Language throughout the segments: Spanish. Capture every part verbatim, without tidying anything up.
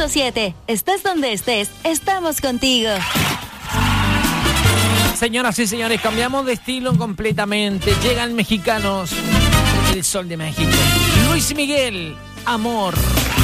punto siete. Estés donde estés, estamos contigo. Señoras y señores, cambiamos de estilo completamente. Llegan mexicanos, el Sol de México. Luis Miguel, Amor.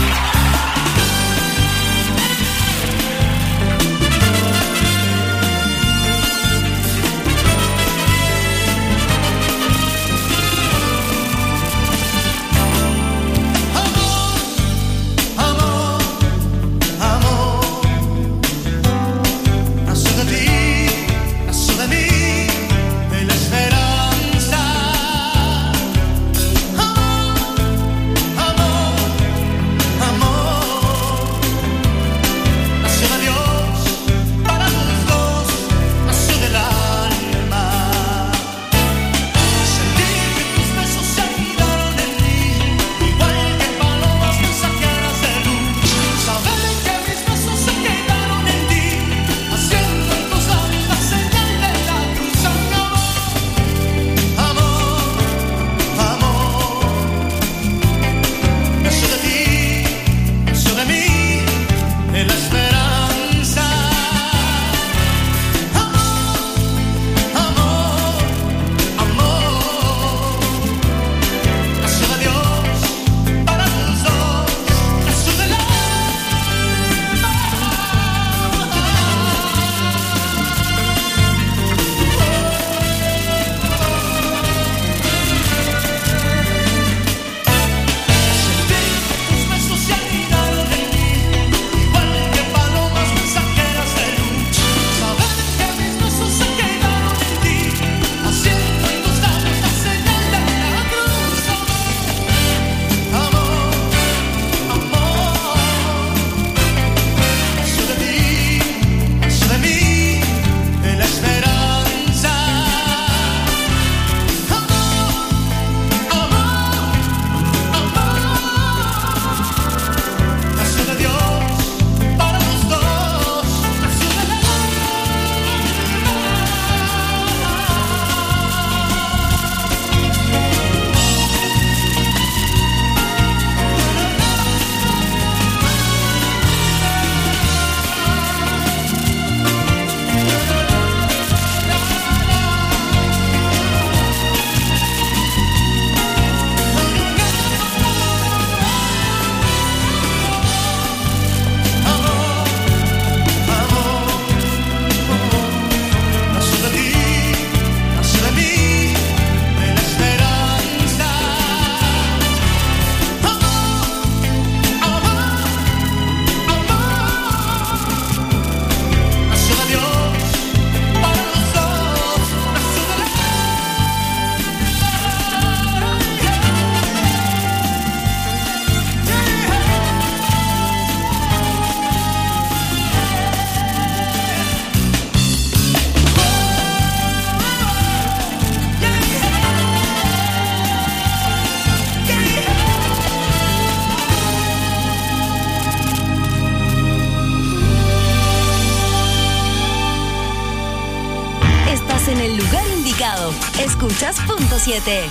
Escuchas punto siete.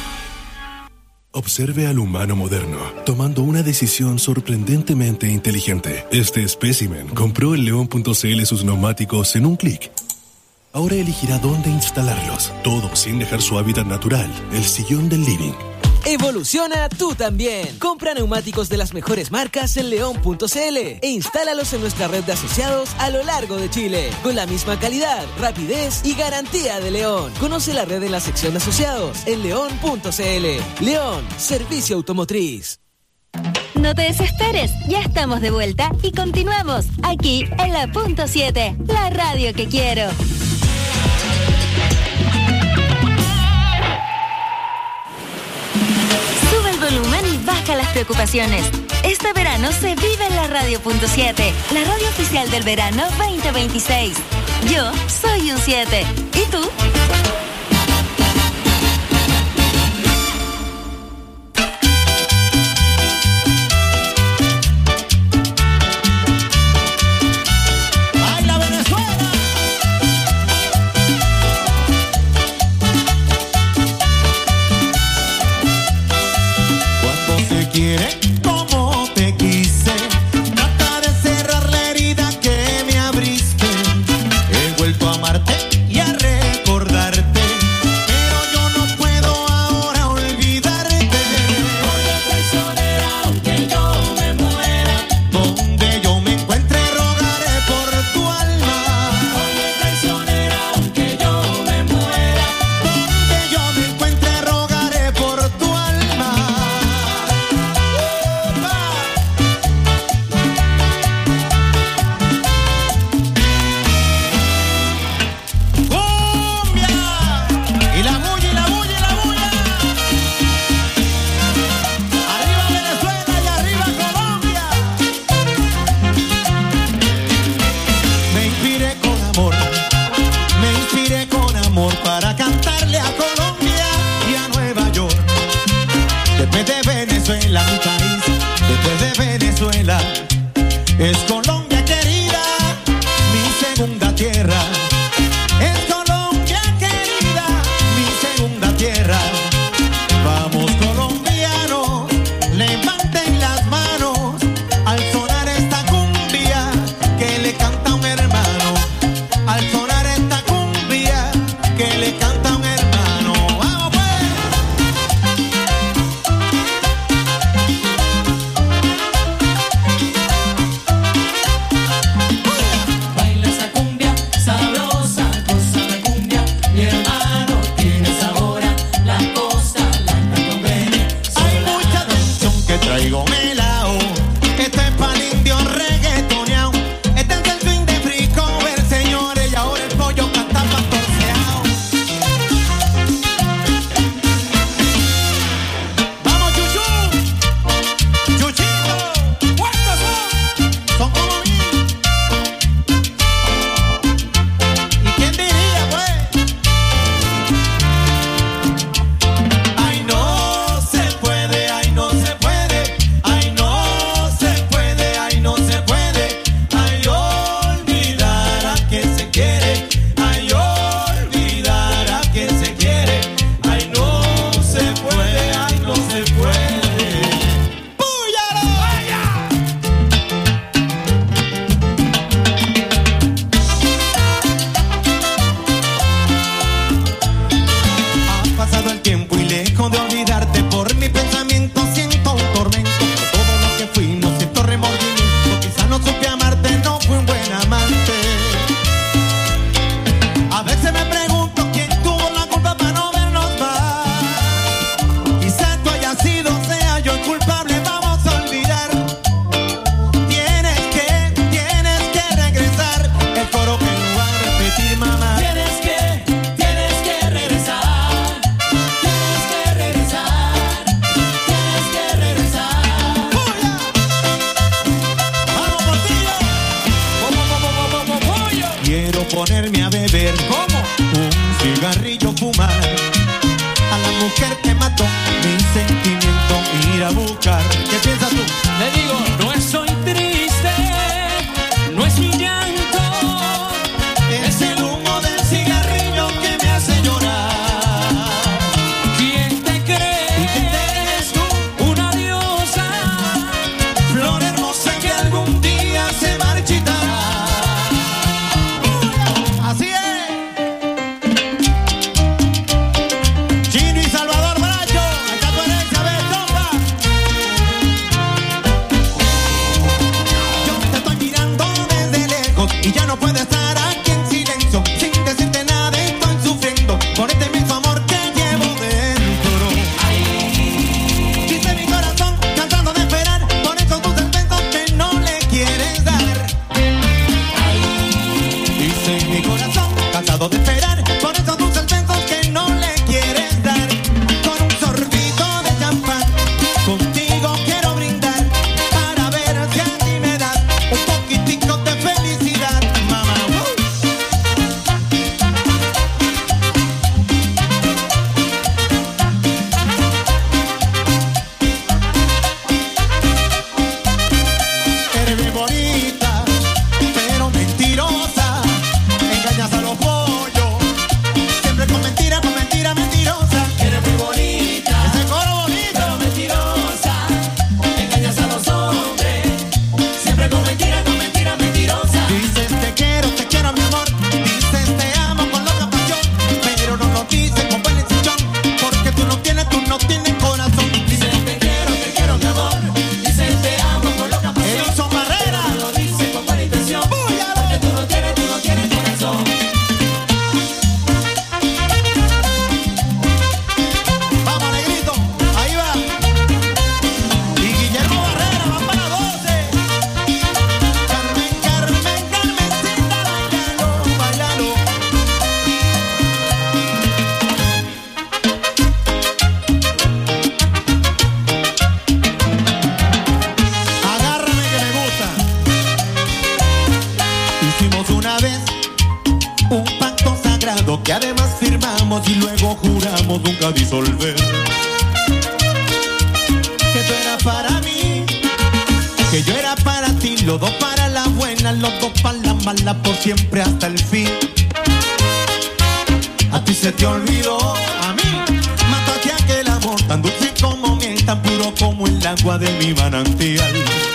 Observe al humano moderno, tomando una decisión sorprendentemente inteligente. Este espécimen compró en León punto c l sus neumáticos en un clic. Ahora elegirá dónde instalarlos, todo sin dejar su hábitat natural, el sillón del living. Evoluciona tú también. Compra neumáticos de las mejores marcas en León punto c l e instálalos en nuestra red de asociados a lo largo de Chile, con la misma calidad, rapidez y garantía de León. Conoce la red en la sección de asociados en León punto c l. León, servicio automotriz. No te desesperes, ya estamos de vuelta y continuamos aquí en la punto siete, la radio que quiero. Sube el volumen y baja las preocupaciones. Este verano se vive en la radio punto siete, la radio oficial del verano veinte veintiséis. Yo soy un siete. ¿Y tú? Quiere como te quise, trata de ser Venezuela, es Colombia querida, mi segunda tierra. Es Colombia querida, mi segunda tierra. Vamos colombianos, levanten las manos al sonar esta cumbia que le canta un hermano. Al sonar esta cumbia que le canta un hermano. ¡Vamos pues! Baila esa cumbia sabrosa, goza la cumbia, mi hermano tiene sabor a la costa, la canción venezolana. Hay mucha atención que traigo melao. Este es pa'l indio reggaetoneao. Este es el swing de frico, ver señores, y ahora el pollo canta pastorceao. Vamos, chuchu, chuchito, ¿cuántos son? Son como mil. ¿Y quién diría, pues? Ay, no se puede, ay, no se puede, ay, no se puede, ay, no se puede, ay, olvidar a quien se quiere, ay, olvidar a quien se quiere, ay, no se puede, ay, no se puede. ¡Púyalo! ¡Vaya! Ha pasado el tiempo y lejos de olvidarte, por mi pensamiento siento un tormento. Por todo lo que fui no siento remordimiento. Quizá no supe amarte, no fui un buen amante. A veces me pregunto quién tuvo la culpa para no vernos más. Quizá tú hayas sido, sea yo el culpable, vamos a olvidar. Tienes que, tienes que regresar. El coro que no va a repetir, mamá. Tienes que, tienes que regresar, tienes que regresar, tienes que regresar. ¡Puya! ¡Vamos, Portillo! Quiero ponerme a beber, ¿Cómo? un cigarrillo fumar, a la mujer que mató mi sentimiento ir a buscar. ¿Qué piensas tú? Le digo, No estoy triste, no es mi llanto, Es el humo del cigarrillo que me hace llorar. ¿quién te ¿Y quién eres crees? tú? Una diosa, Flor hermosa que algún día se marchitará. Así es. Chino y Salvador Bracho, acá tu herencia, ves, topa. Yo te estoy mirando desde lejos y ya no puedo estar aquí en silencio. Sin decirte nada estoy sufriendo por este mismo amor que llevo dentro. Dice mi corazón cansado de esperar por esos dulces besos que no le quieres dar. Dice mi corazón cansado de esperar por esos dulces besos que no le quieres dar. Con un sorbito de champán contigo quiero brindar para ver si así me das un poquitico de felicidad, mamá. Eres bien bonita, pero mentirosa. Engañas a los pollos, siempre con mentira, con mentira mentirosa. eres muy bonita, Ese coro bonito. pero mentirosa, engañas a los hombres, siempre con mentira, con mentira mentirosa. Dices te quiero, te quiero mi amor. Dices te amo con loca pasión, pero no lo dices con buen intención, porque tú no tienes, tú no tienes corazón. Dices te quiero, te quiero mi amor, dices te amo con loca pasión, Edison Barrera. pero lo dices con buena intención, ¡Púyalo! porque tú no tienes, tú no tienes corazón. Vamos, negrito, ahí va. Y Guillermo Barrera va para doce. Carmen, Carmen, Carmencita, bailalo, bailalo. Agárrame que me gusta. Hicimos una vez un pacto sagrado que además firmamos y luego juramos nunca disolver. Que tú eras para mí, que yo los dos para la buena, los dos para la mala, por siempre hasta el fin. A ti se te olvidó, a mí mataste aquel amor tan dulce como miel, tan puro como el agua de mi manantial.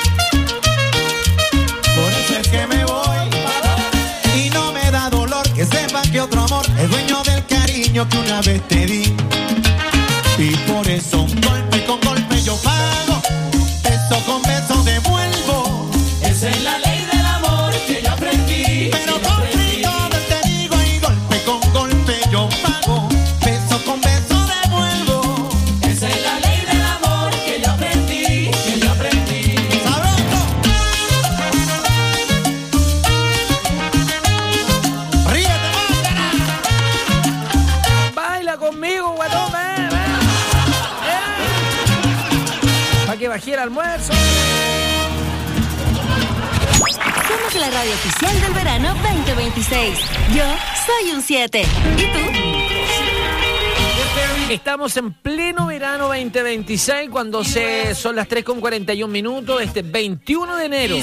Por eso es que me voy y no me da dolor que sepa que otro amor es dueño del cariño que una vez te di. Y por eso golpe con golpe yo pago, beso con beso devuelvo. Esa es la ley del amor que yo aprendí. Pero con frito te digo y golpe con golpe yo pago, beso con beso devuelvo. Esa es la ley del amor que yo aprendí, que yo aprendí. ¡Sabroso! ¡Ríete, mándala! Baila conmigo, guatón, ven, ven. Para que bajé el almuerzo. Somos la radio oficial del verano veinte veintiséis. Yo soy un siete. ¿Y tú? Estamos en pleno verano veinte veintiséis cuando se, son las tres con cuarenta y un minutos, este veintiuno de enero.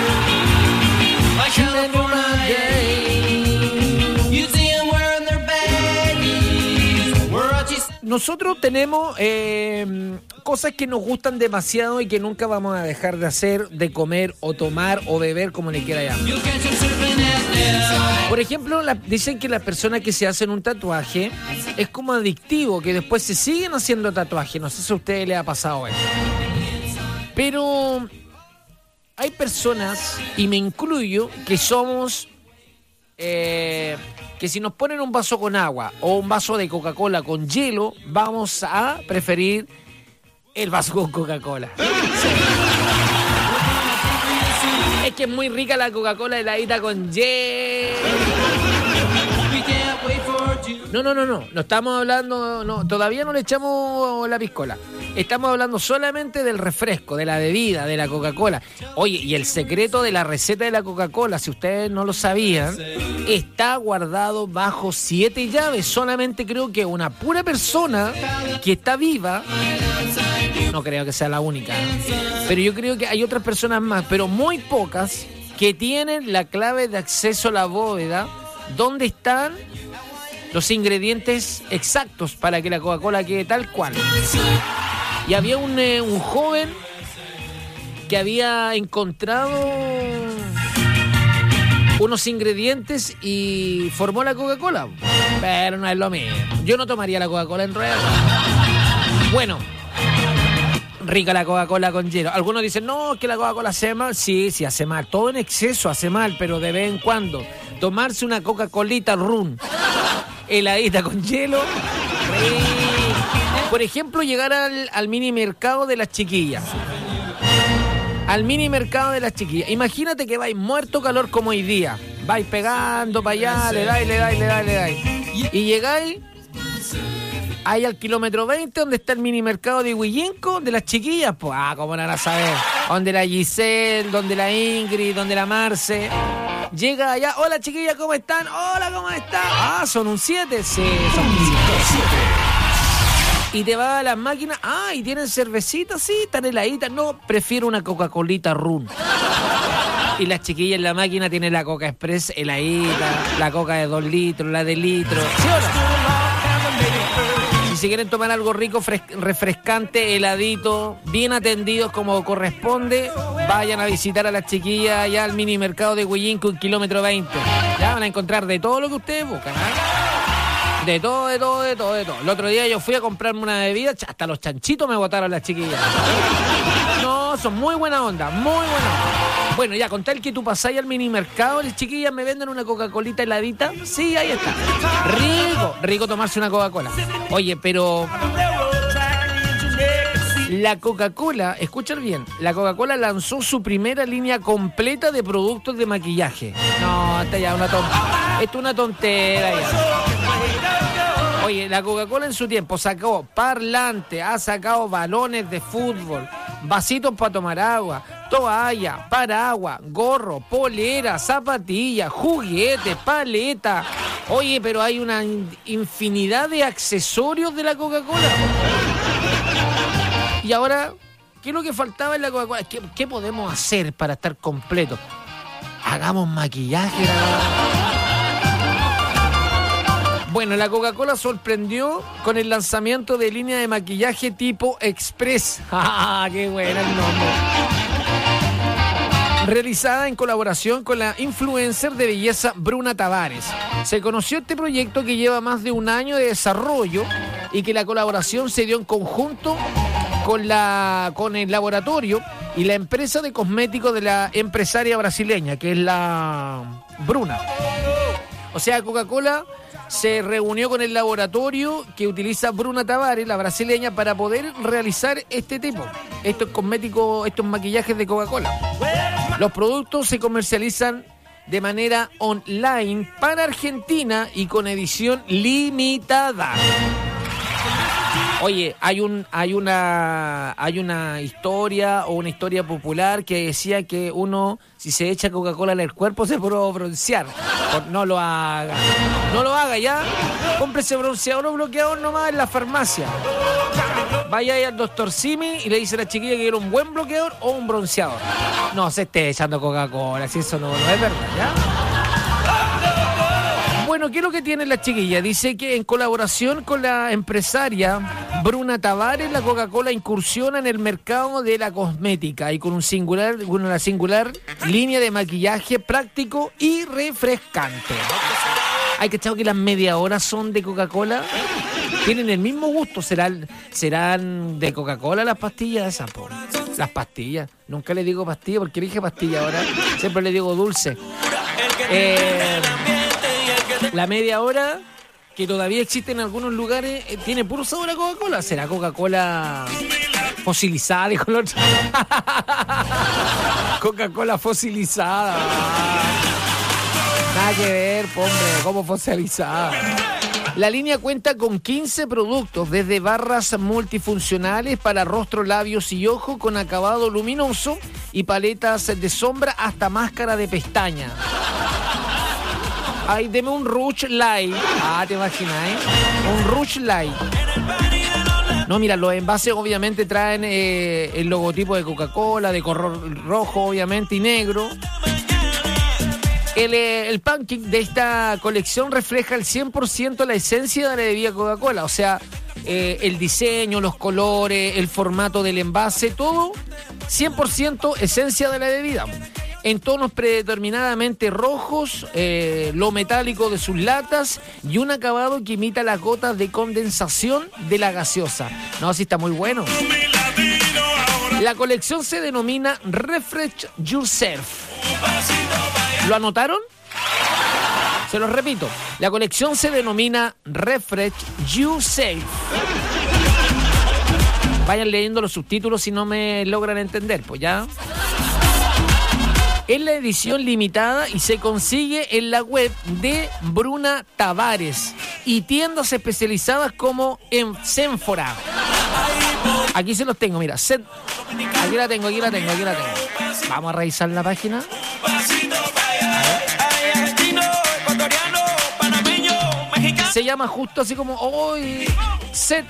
Nosotros tenemos eh, cosas que nos gustan demasiado y que nunca vamos a dejar de hacer, de comer o tomar o beber, como le quiera llamar. Por ejemplo, la, dicen que las personas que se hacen un tatuaje es como adictivo, que después se siguen haciendo tatuajes. No sé si a ustedes les ha pasado eso. Pero hay personas, y me incluyo, que somos... Eh, que si nos ponen un vaso con agua o un vaso de Coca-Cola con hielo, vamos a preferir el vaso con Coca-Cola. Sí. Es que es muy rica la Coca-Cola heladita con hielo. No, no, no, no, no estamos hablando, no, todavía no le echamos la piscola. Estamos hablando solamente del refresco, de la bebida, de la Coca-Cola. Oye, y el secreto de la receta de la Coca-Cola, si ustedes no lo sabían, está guardado bajo siete llaves. Solamente creo que una pura persona que está viva, no creo que sea la única, ¿no? Pero yo creo que hay otras personas más, pero muy pocas, que tienen la clave de acceso a la bóveda, donde están los ingredientes exactos para que la Coca-Cola quede tal cual. Y había un, eh, un joven que había encontrado unos ingredientes y formó la Coca-Cola. Pero no es lo mismo. Yo no tomaría la Coca-Cola en rueda. Bueno, rica la Coca-Cola con hielo. Algunos dicen, no, que la Coca-Cola hace mal. Sí, sí, hace mal. Todo en exceso hace mal, pero de vez en cuando. Tomarse una Coca-Colita Run heladita con hielo. Por ejemplo, llegar al, al mini mercado de las chiquillas. Al mini mercado de las chiquillas. Imagínate que vais muerto calor como hoy día. Vais pegando para allá, le dais, le dais, le dais, le dais. Y llegáis ahí al kilómetro veinte, donde está el mini mercado de Huillinco, de las chiquillas. Pues, ah, cómo no van a saber. Donde la Giselle, donde la Ingrid, donde la Marce. Llega allá, hola chiquillas, ¿cómo están? Hola, ¿cómo están? Ah, son un siete. Sí, son un siete. Y te va a las máquinas, ah, y tienen cervecitas, sí, están heladitas. No, prefiero una Coca-Colita Run. Y las chiquillas en la máquina tienen la Coca Express heladita, la Coca de dos litros, la de litro. ¿Sí o no? Si quieren tomar algo rico, refrescante, heladito, bien atendidos como corresponde, vayan a visitar a las chiquillas allá al mini mercado de Huillinco en kilómetro veinte. Ya van a encontrar de todo lo que ustedes buscan, ¿eh? De todo, de todo, de todo, de todo. El otro día yo fui a comprarme una bebida, hasta los chanchitos me botaron las chiquillas. No, son muy buena onda, muy buena onda. Bueno, ya, con tal que tú pasáis al mini mercado, las chiquillas me venden una Coca-Colita heladita. Sí, ahí está. Rico, rico tomarse una Coca-Cola. Oye, pero la Coca-Cola, escuchen bien, la Coca-Cola lanzó su primera línea completa de productos de maquillaje. No, esta ya es una tontera. Esto es una tontera ya. Oye, la Coca-Cola en su tiempo sacó parlante, ha sacado balones de fútbol, vasitos para tomar agua, toalla, paraguas, gorro, polera, zapatilla, juguetes, paleta. Oye, pero hay una infinidad de accesorios de la Coca-Cola. Y ahora ¿Qué es lo que faltaba en la Coca-Cola? ¿Qué, qué podemos hacer para estar completos? Hagamos maquillaje. Bueno, la Coca-Cola sorprendió con el lanzamiento de línea de maquillaje tipo Express. ¡Ah, qué bueno el nombre! Realizada en colaboración con la influencer de belleza Bruna Tavares. Se conoció este proyecto que lleva más de un año de desarrollo y que la colaboración se dio en conjunto con, la, con el laboratorio y la empresa de cosméticos de la empresaria brasileña, que es la Bruna. O sea, Coca-Cola se reunió con el laboratorio que utiliza Bruna Tavares, la brasileña, para poder realizar este tipo, estos cosméticos, estos maquillajes de Coca-Cola. Los productos se comercializan de manera online para Argentina y con edición limitada. Oye, hay un, hay una, hay una historia o una historia popular que decía que uno, si se echa Coca-Cola en el cuerpo, se puede broncear. No lo haga, no lo haga ya. Cómprese bronceador o bloqueador nomás en la farmacia. Vaya ahí al doctor Simi y le dice a la chiquilla que quiere un buen bloqueador o un bronceador. No se esté echando Coca-Cola, si eso no, no es verdad, ¿ya? Bueno, ¿qué es lo que tiene la chiquilla? Dice que en colaboración con la empresaria Bruna Tavares, la Coca-Cola incursiona en el mercado de la cosmética y con un singular, con una singular línea de maquillaje práctico y refrescante. ¿Hay cachado que las media hora son de Coca-Cola? Tienen el mismo gusto. ¿Serán, serán de Coca-Cola las pastillas esas, po? Las pastillas. Nunca le digo pastilla porque dije pastilla ahora. Siempre le digo dulce. Eh... La media hora, que todavía existe en algunos lugares, eh, tiene puro sabor a Coca-Cola. ¿Será Coca-Cola fosilizada? Dijo el otro. Coca-Cola fosilizada. Nada que ver, hombre, como fosilizada. La línea cuenta con quince productos, desde barras multifuncionales para rostro, labios y ojo con acabado luminoso y paletas de sombra hasta máscara de pestaña. Ay, deme un Rouge Light. Ah, ¿te imaginas, eh? Un Rouge Light. No, mira, los envases obviamente traen eh, el logotipo de Coca-Cola, de color rojo, obviamente, y negro. El, eh, el packaging de esta colección refleja al cien por ciento la esencia de la bebida Coca-Cola. O sea, eh, el diseño, los colores, el formato del envase, todo cien por ciento esencia de la bebida. En tonos predeterminadamente rojos, eh, lo metálico de sus latas y un acabado que imita las gotas de condensación de la gaseosa. No, sí está muy bueno. La colección se denomina Refresh Yourself. ¿Lo anotaron? Se los repito. La colección se denomina Refresh Yourself. Vayan leyendo los subtítulos si no me logran entender, pues ya. Es la edición limitada y se consigue en la web de Bruna Tavares y tiendas especializadas como en Sephora. Aquí se los tengo, mira. Set... Aquí la tengo, aquí la tengo, aquí la tengo. Vamos a revisar la página. Se llama justo así como hoy. Set.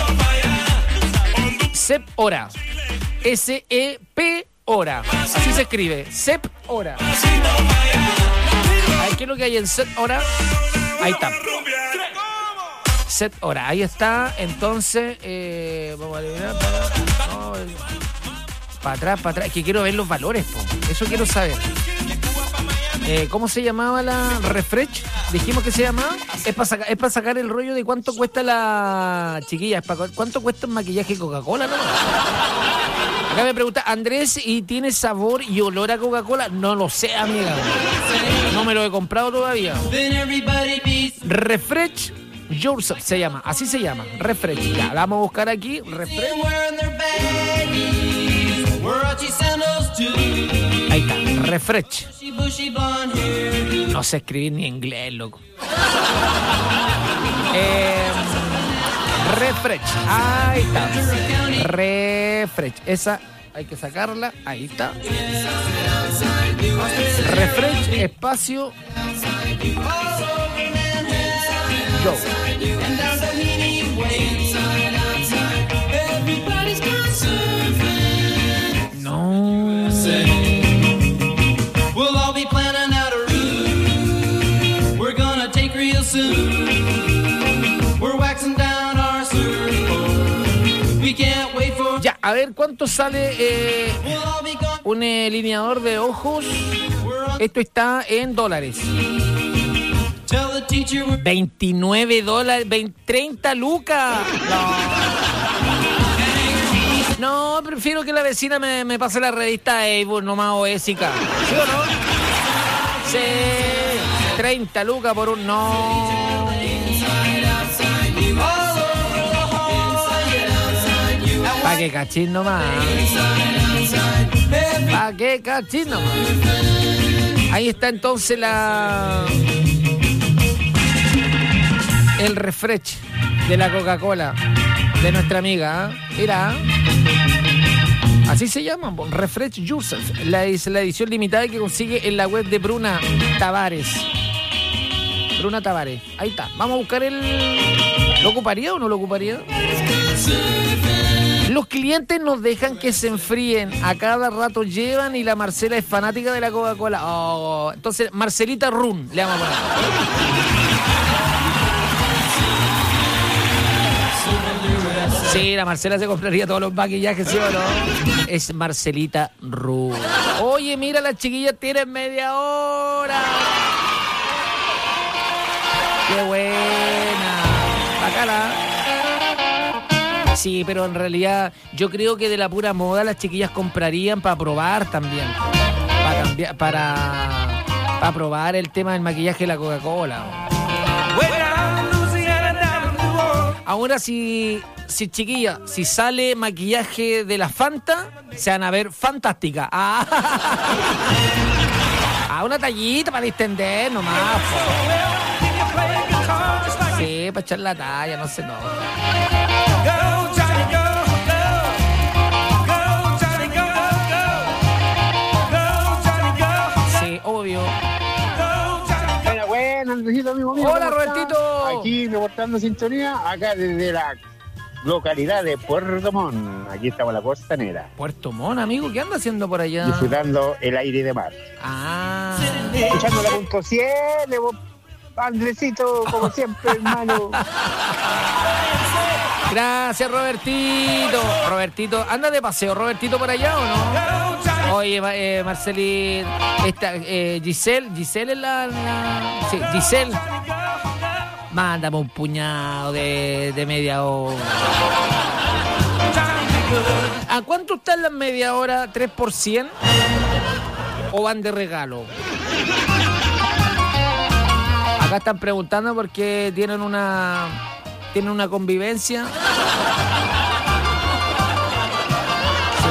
Sephora. S E P Hora. Así se escribe. Sephora. A ver, ¿qué es lo que hay en Sephora? Ahí está. Sephora. Ahí está. Entonces, eh, vamos a eliminar. No, para atrás, para atrás. Es que quiero ver los valores, po. Eso quiero saber. Eh, ¿Cómo se llamaba la Refresh? Dijimos que se llamaba. Es para sacar, es para sacar el rollo de cuánto cuesta la chiquilla. Es para, ¿cuánto cuesta un maquillaje Coca-Cola? ¿No? Acá me pregunta Andrés, ¿y tiene sabor y olor a Coca-Cola? No lo sé, amiga. No me lo he comprado todavía. Refresh Yourself se llama, así se llama. Refresh. Ya, la vamos a buscar aquí. Refresh. Ahí está, Refresh. No sé escribir ni inglés, loco. Eh, Refresh. Ahí está. Refresh. Esa hay que sacarla. Ahí está. Refresh, espacio. Go. Ya, a ver, ¿cuánto sale eh, un alineador de ojos? Esto está en dólares. veintinueve dólares, veinte, treinta lucas. No. No, prefiero que la vecina me, me pase la revista Avon, nomás oésica. ¿Sí o no? Sí. treinta lucas por un... No. Pa' que cachín nomás. Pa' que cachín nomás. Ahí está entonces la... el refresh de la Coca-Cola de nuestra amiga, ¿eh? Mira, así se llama, Refresh Yourself. La, es la edición limitada que consigue en la web de Bruna Tavares. Bruna Tavares, ahí está. Vamos a buscar el... ¿Lo ocuparía o no lo ocuparía? Los clientes nos dejan que se enfríen. A cada rato llevan y la Marcela es fanática de la Coca-Cola. Oh, entonces, Marcelita Run, le vamos a poner. Sí, la Marcela se compraría todos los maquillajes, ¿sí o no? Es Marcelita Run. Oye, mira, las chiquillas tienen media hora. ¡Qué buena! Bacala. Sí, pero en realidad yo creo que de la pura moda las chiquillas comprarían para probar también. Para cambiar, para, para probar el tema del maquillaje de la Coca-Cola. Ahora si, si chiquilla, si sale maquillaje de la Fanta, se van a ver fantástica. Ah, ah una tallita para distender nomás. Po. Sí, para echar la talla, no sé, no. Sí, obvio. Buena, buena, Andresito, amigo mío. Hola, Robertito. Aquí reportando sintonía, acá desde la localidad de Puerto Montt. Aquí estamos en la costanera. Puerto Montt, amigo, ¿qué anda haciendo por allá? Disfrutando el aire de mar. Ah. Escuchando la punto siete, Andresito, como siempre, hermano. Gracias, Robertito. Robertito, ¿anda de paseo, Robertito, por allá o no? Oye, eh, Marcelín, esta, eh, Giselle, Giselle es la, la... Sí, Giselle. Mándame un puñado de, de media hora. ¿A cuánto están las media hora? ¿tres por cien? ¿O van de regalo? Acá están preguntando porque tienen una tienen una convivencia. Sí.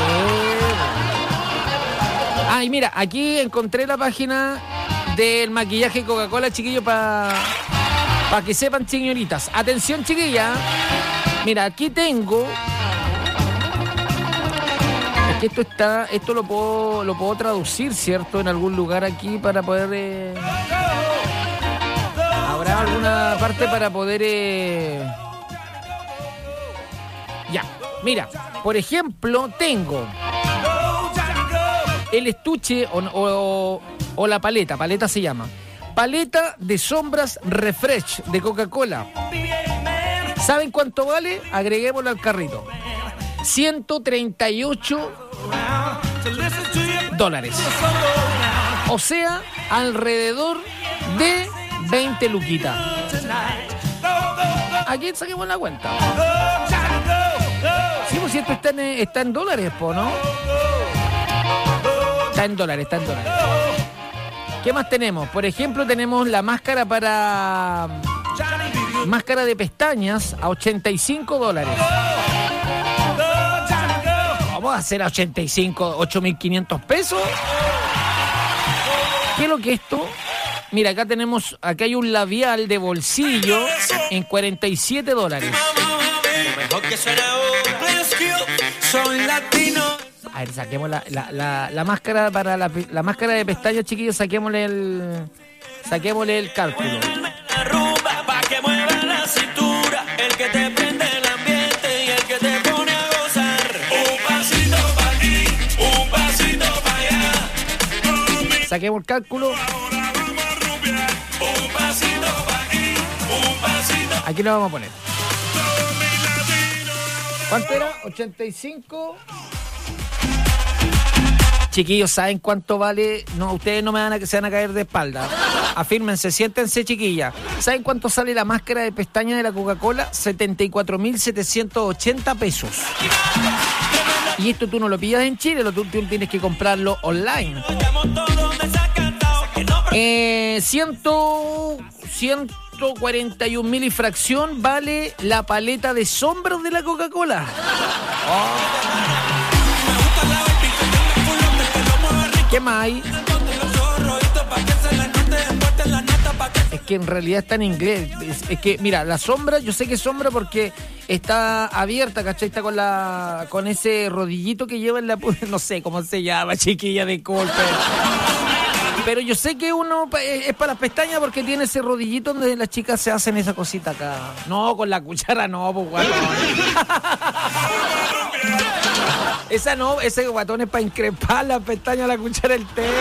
Ay, mira, aquí encontré la página del maquillaje Coca-Cola, chiquillo, para pa que sepan, señoritas. Atención, chiquilla. Mira, aquí tengo. Es que esto está, esto lo puedo, lo puedo traducir, ¿cierto? En algún lugar aquí para poder. Eh... ¿Habrá alguna parte para poder... Eh... Ya, mira, por ejemplo, tengo el estuche o, o, o la paleta, paleta se llama. Paleta de sombras Refresh de Coca-Cola. ¿Saben cuánto vale? Agreguémoslo al carrito. ciento treinta y ocho dólares. O sea, alrededor de veinte luquitas. Aquí saquemos la cuenta. Sí, pues si esto está en, está en dólares, po, ¿no? Está en dólares, está en dólares. ¿Qué más tenemos? Por ejemplo, tenemos la máscara para... Máscara de pestañas a ochenta y cinco dólares. Vamos a hacer a ochenta y cinco, ocho mil quinientos pesos. ¿Qué es lo que es esto? Mira, acá tenemos, acá hay un labial de bolsillo en cuarenta y siete dólares. A ver, saquemos la, la, la, la máscara para la, la máscara de pestañas, chiquillos, saquémosle el, saquémosle el cálculo. Saquemos el cálculo. Aquí lo vamos a poner. ¿Cuánto era? ochenta y cinco. Chiquillos, ¿saben cuánto vale? No, ustedes no me van a que se van a caer de espalda. Afírmense, siéntense, chiquillas. ¿Saben cuánto sale la máscara de pestaña de la Coca-Cola? setenta y cuatro mil setecientos ochenta pesos. Y esto tú no lo pillas en Chile, lo, tú, tú tienes que comprarlo online. Eh, ciento cuarenta y un mil y fracción vale la paleta de sombras de la Coca-Cola. Oh. ¿Qué más hay? Es que en realidad está en inglés. Es, es que, mira, la sombra, yo sé que es sombra porque está abierta, ¿cachai? Está con la con ese rodillito que lleva en la... No sé cómo se llama, chiquilla, disculpe. Pero yo sé que uno es para las pestañas porque tiene ese rodillito donde las chicas se hacen esa cosita acá. No, con la cuchara no, pues guatón. Esa no, ese guatón es para increpar la pestaña a la cuchara del té.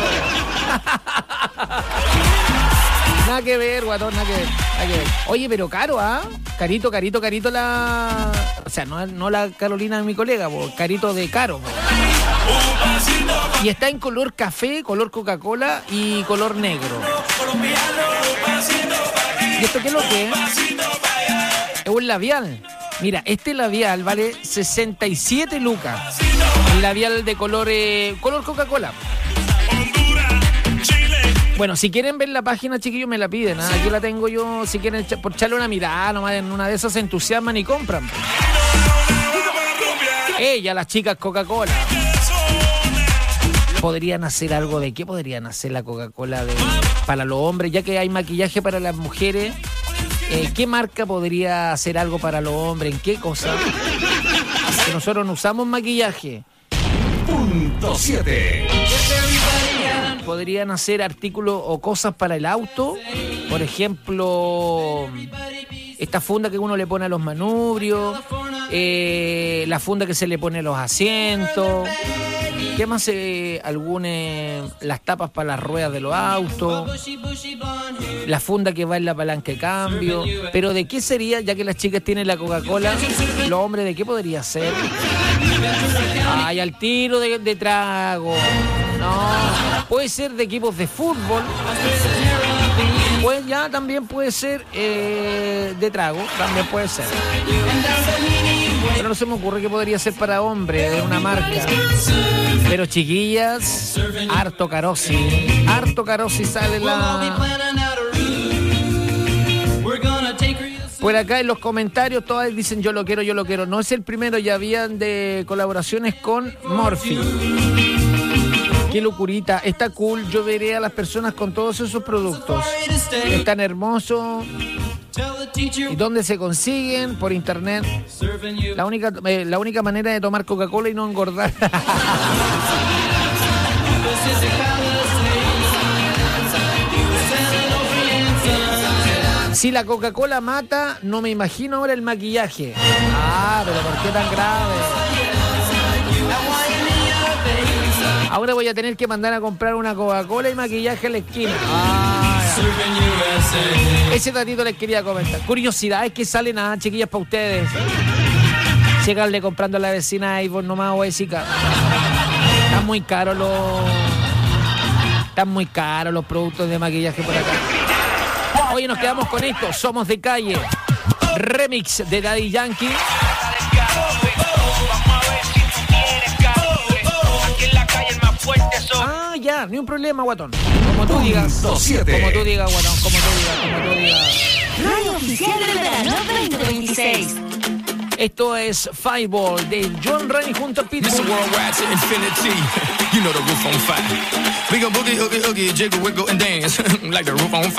Nada que ver, guatón, nada que ver, nada que ver. Oye, pero caro, ¿ah? ¿eh? Carito, carito, carito la... O sea, no, no la Carolina de mi colega, po. Carito de caro, po. Y está en color café, color Coca-Cola y color negro. ¿Y esto qué es lo que es? Es un labial. Mira, este labial vale sesenta y siete lucas. El labial de color, eh, color Coca-Cola. Bueno, si quieren ver la página, chiquillos, me la piden. ¿eh? Aquí la tengo yo. Si quieren por echarle una mirada, nomás en una de esas se entusiasman y compran. Ella, las chicas Coca-Cola. ¿Podrían hacer algo de qué podrían hacer la Coca-Cola de, para los hombres? Ya que hay maquillaje para las mujeres, eh, ¿qué marca podría hacer algo para los hombres? ¿En qué cosa? Que nosotros no usamos maquillaje. Punto siete. Podrían hacer artículos o cosas para el auto. Por ejemplo, esta funda que uno le pone a los manubrios, eh, la funda que se le pone a los asientos. ¿Qué más? Eh, algunas, las tapas para las ruedas de los autos, la funda que va en la palanca de cambio. Pero ¿de qué sería, ya que las chicas tienen la Coca-Cola, los hombres de qué podría ser? Ay, al tiro de, de trago. No, puede ser de equipos de fútbol. Pues ya también puede ser eh, de trago, también puede ser. Pero no se me ocurre que podría ser para hombre, de una marca. Pero chiquillas, harto Carosi. Harto Carosi sale la... Por acá en los comentarios todas dicen yo lo quiero, yo lo quiero. No es el primero, ya habían de colaboraciones con Morphe. Qué locurita, está cool. Yo veré a las personas con todos esos productos. Es tan hermoso. ¿Y dónde se consiguen? Por internet. La única, eh, la única manera de tomar Coca-Cola y no engordar. Si la Coca-Cola mata, no me imagino ahora el maquillaje. Ah, pero ¿por qué tan grave? Ahora voy a tener que mandar a comprar una Coca-Cola y maquillaje en la esquina. Ah, ese datito les quería comentar. Curiosidades que salen a chiquillas para ustedes. Llegarle comprando a la vecina iPhone nomás o Jessica. Están muy caros los. Están muy caros los productos de maquillaje por acá. Oye, nos quedamos con esto. Somos de calle. Remix de Daddy Yankee. Ah, ya, ni un problema, guatón. Como tú digas. Como tú digas, guatón. Como tú digas, como tú digas. Radio Oficial del Verano veinte veintiséis. Esto es Fireball de John Ray junto a Pitbull. This is worldwide to infinity. You know the roof on fire. We gon' boogie, oogie, oogie, jiggle, wiggle, and dance like the roof on fire.